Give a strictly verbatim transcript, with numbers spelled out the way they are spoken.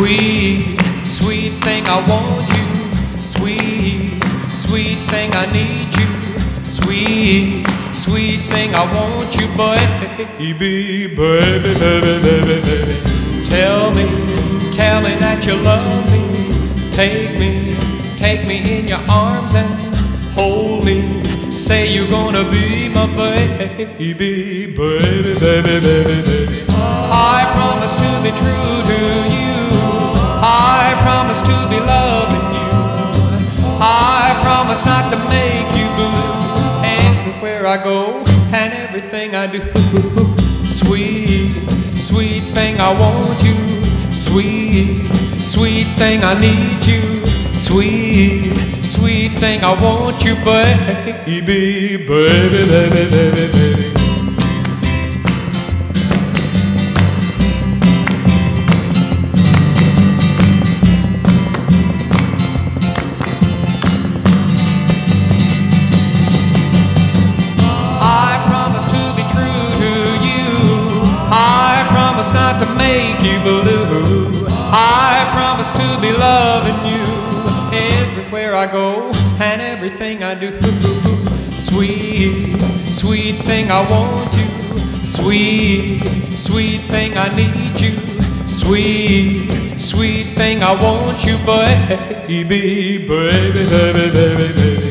Sweet, sweet thing, I want you. Sweet, sweet thing, I need you. Sweet, sweet thing, I want you, baby, baby, baby, baby, baby. Tell me, tell me that you love me. Take me, take me in your arms and hold me. Say you're gonna be my baby, baby, baby, baby, baby. I promise to be true to you. I promise to be loving you. I promise not to make you blue. Everywhere I go and everything I do. Sweet, sweet thing, I want you. Sweet, sweet thing, I need you. Sweet, sweet thing, I want you, baby, baby, baby, baby, baby. Not to make you blue. I promise to be loving you everywhere I go and everything I do. Sweet, sweet thing, I want you. Sweet, sweet thing, I need you. Sweet, sweet thing, I want you, baby, baby, baby, baby, baby.